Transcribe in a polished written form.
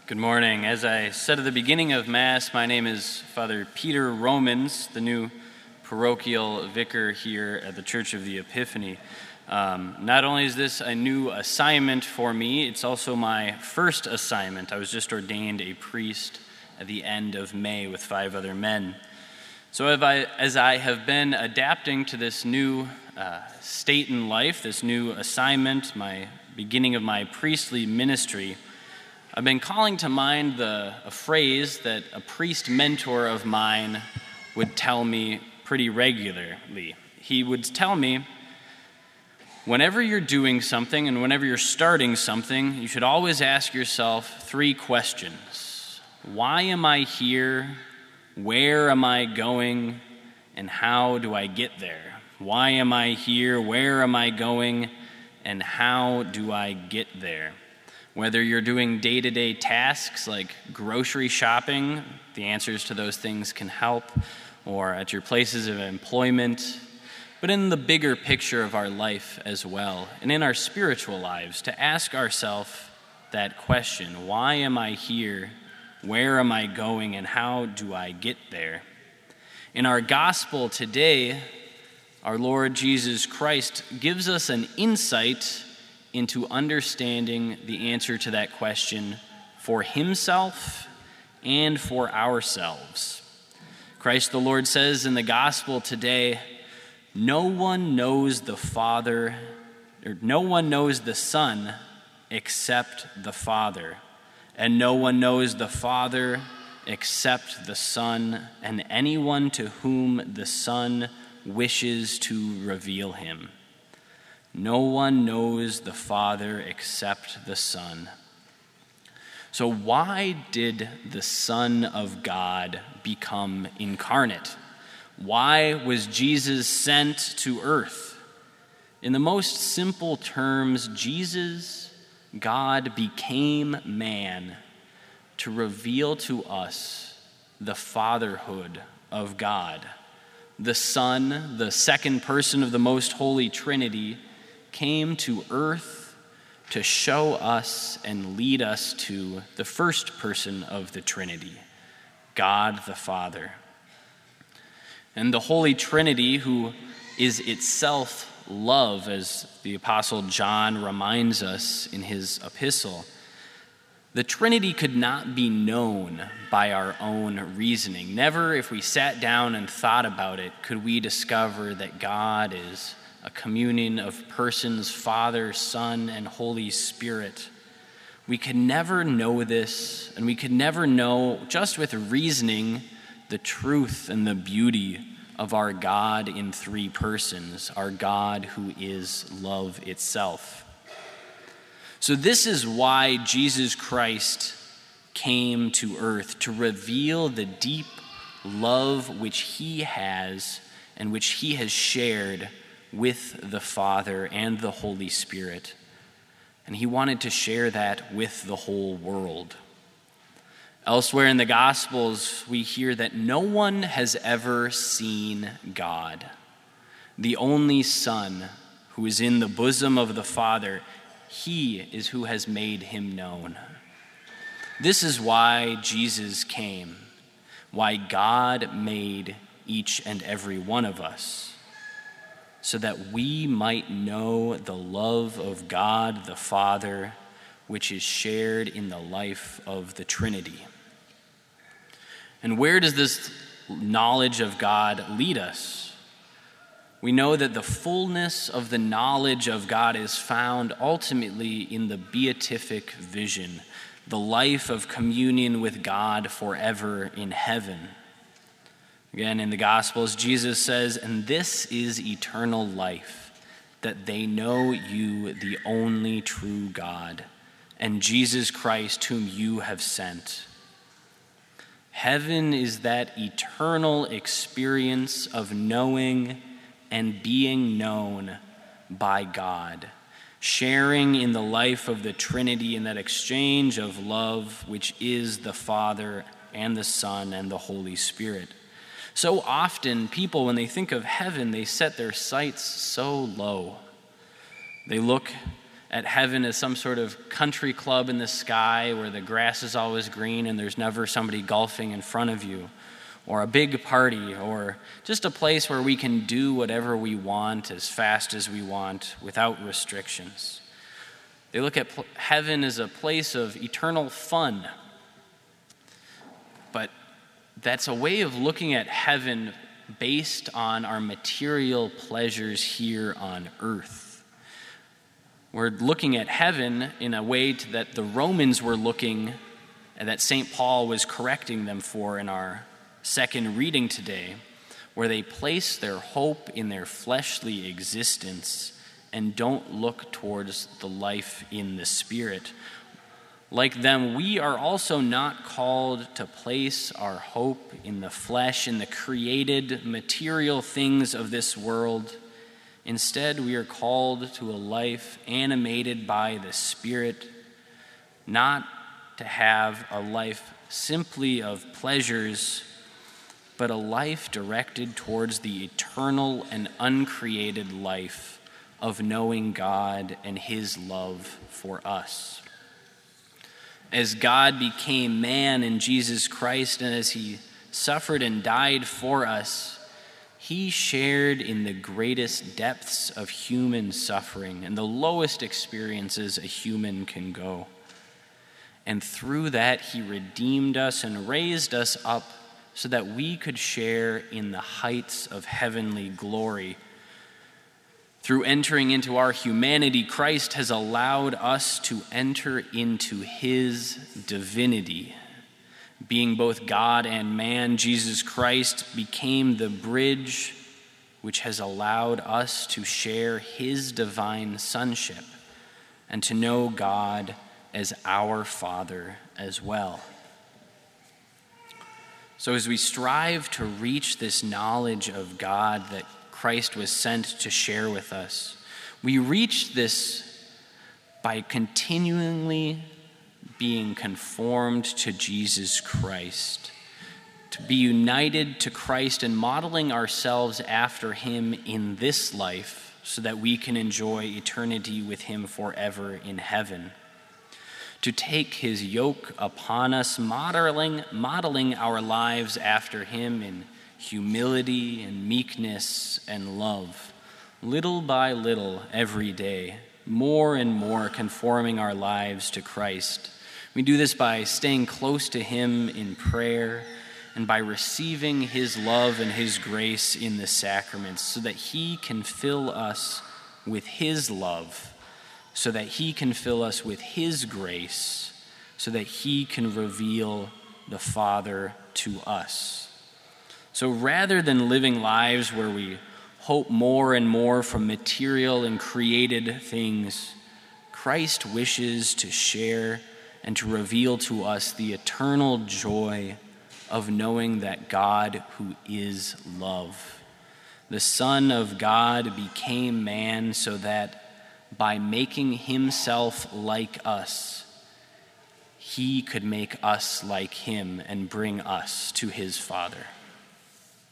Good morning. As I said at the beginning of Mass, my name is Father Peter Romans, the new parochial vicar here at the Church of the Epiphany. Not only is this a new assignment for me, it's also my first assignment. I was just ordained a priest at the end of May with 5 other men. So as I have been adapting to this new state in life, this new assignment, my beginning of my priestly ministry, I've been calling to mind a phrase that a priest mentor of mine would tell me pretty regularly. He would tell me, whenever you're doing something and whenever you're starting something, you should always ask yourself 3 questions. Why am I here? Where am I going? And how do I get there? Why am I here? Where am I going? And how do I get there? Whether you're doing day-to-day tasks like grocery shopping, the answers to those things can help, or at your places of employment, but in the bigger picture of our life as well, and in our spiritual lives, to ask ourselves that question, why am I here? Where am I going? And how do I get there? In our gospel today, our Lord Jesus Christ gives us an insight into understanding the answer to that question for himself and for ourselves. Christ the Lord says in the gospel today, no one knows the Son except the Father, and no one knows the Father except the Son, and anyone to whom the Son wishes to reveal him. No one knows the Father except the Son. So why did the Son of God become incarnate? Why was Jesus sent to earth? In the most simple terms, Jesus, God, became man to reveal to us the fatherhood of God. The Son, the second person of the most holy Trinity, came to earth to show us and lead us to the first person of the Trinity, God the Father. And the Holy Trinity, who is itself love, as the Apostle John reminds us in his epistle, the Trinity could not be known by our own reasoning. Never, if we sat down and thought about it, could we discover that God is a communion of persons, Father, Son, and Holy Spirit. We could never know this, and we could never know, just with reasoning, the truth and the beauty of our God in 3 persons, our God who is love itself. So this is why Jesus Christ came to earth, to reveal the deep love which he has and which he has shared with the Father and the Holy Spirit. And he wanted to share that with the whole world. Elsewhere in the Gospels, we hear that no one has ever seen God. The only Son, who is in the bosom of the Father, he is who has made him known. This is why Jesus came, why God made each and every one of us, so that we might know the love of God the Father, which is shared in the life of the Trinity. And where does this knowledge of God lead us? We know that the fullness of the knowledge of God is found ultimately in the beatific vision, the life of communion with God forever in heaven. Again, in the Gospels, Jesus says, "And this is eternal life, that they know you, the only true God, and Jesus Christ, whom you have sent." Heaven is that eternal experience of knowing and being known by God, sharing in the life of the Trinity in that exchange of love, which is the Father and the Son and the Holy Spirit. So often, people, when they think of heaven, they set their sights so low. They look at heaven as some sort of country club in the sky where the grass is always green and there's never somebody golfing in front of you, or a big party, or just a place where we can do whatever we want as fast as we want without restrictions. They look at heaven as a place of eternal fun. But that's a way of looking at heaven based on our material pleasures here on earth. We're looking at heaven in a way that the Romans were looking, and that St. Paul was correcting them for in our second reading today, where they place their hope in their fleshly existence and don't look towards the life in the Spirit. Like them, we are also not called to place our hope in the flesh, in the created material things of this world. Instead, we are called to a life animated by the Spirit, not to have a life simply of pleasures, but a life directed towards the eternal and uncreated life of knowing God and his love for us. As God became man in Jesus Christ, and as he suffered and died for us, he shared in the greatest depths of human suffering and the lowest experiences a human can go. And through that, he redeemed us and raised us up so that we could share in the heights of heavenly glory. Through entering into our humanity, Christ has allowed us to enter into his divinity. Being both God and man, Jesus Christ became the bridge which has allowed us to share his divine sonship and to know God as our Father as well. So as we strive to reach this knowledge of God that Christ was sent to share with us, we reach this by continually being conformed to Jesus Christ, to be united to Christ and modeling ourselves after him in this life so that we can enjoy eternity with him forever in heaven. To take his yoke upon us, modeling our lives after him in humility and meekness and love, little by little every day, more and more conforming our lives to Christ. We do this by staying close to him in prayer and by receiving his love and his grace in the sacraments so that he can fill us with his love, so that he can fill us with his grace, so that he can reveal the Father to us. So rather than living lives where we hope more and more from material and created things, Christ wishes to share and to reveal to us the eternal joy of knowing that God, who is love, the Son of God, became man so that by making himself like us, he could make us like him and bring us to his Father.